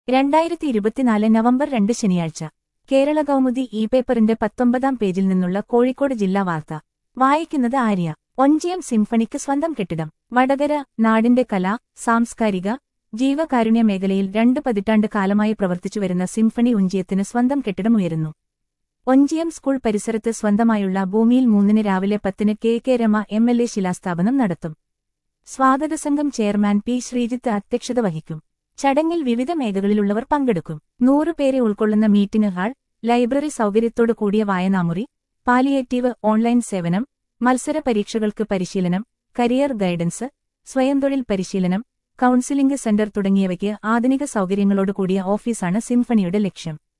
2024 November 2 ശനിയാഴ്ച കേരള കൗമുദി പേപ്പറിന്റെ 19-ാം പേജിൽ നിന്നുള്ള കോഴിക്കോട് ജില്ലാ വാർത്ത വായിക്കുന്നത് ആര്യ. ഒഞ്ചിയം സിംഫണിക്ക് സ്വന്തം കെട്ടിടം. വടകര. നാടിന്റെ കലാ, സാംസ്കാരിക, ജീവകാരുണ്യ മേഖലയിൽ 2 പതിറ്റാണ്ട് കാലമായി പ്രവർത്തിച്ചുവരുന്ന സിംഫണി ഒഞ്ചിയത്തിന് സ്വന്തം കെട്ടിടം ഉയരുന്നു. ഒഞ്ചിയം സ്കൂൾ പരിസരത്ത് സ്വന്തമായുള്ള ഭൂമിയിൽ 3-ന് രാവിലെ 10-ന് കെ രമ MLA ശിലാസ്ഥാപനം നടത്തും. സ്വാഗതസംഘം ചെയർമാൻ പി. ശ്രീജിത്ത് അധ്യക്ഷത വഹിക്കും. ചടങ്ങിൽ വിവിധ മേഖലകളിലുള്ളവർ പങ്കെടുക്കും. 100 പേരെ ഉൾക്കൊള്ളുന്ന മീറ്റിംഗ് ഹാൾ, ലൈബ്രറി സൗകര്യത്തോടു കൂടിയ വായനാമുറി, പാലിയേറ്റീവ് ഓൺലൈൻ സേവനം, മത്സര പരീക്ഷകൾക്ക് പരിശീലനം, കരിയർ ഗൈഡൻസ്, സ്വയംതൊഴിൽ പരിശീലനം, കൗൺസിലിംഗ് സെന്റർ തുടങ്ങിയവയ്ക്ക് ആധുനിക സൗകര്യങ്ങളോടുകൂടിയ ഓഫീസാണ് സിംഫണിയുടെ ലക്ഷ്യം.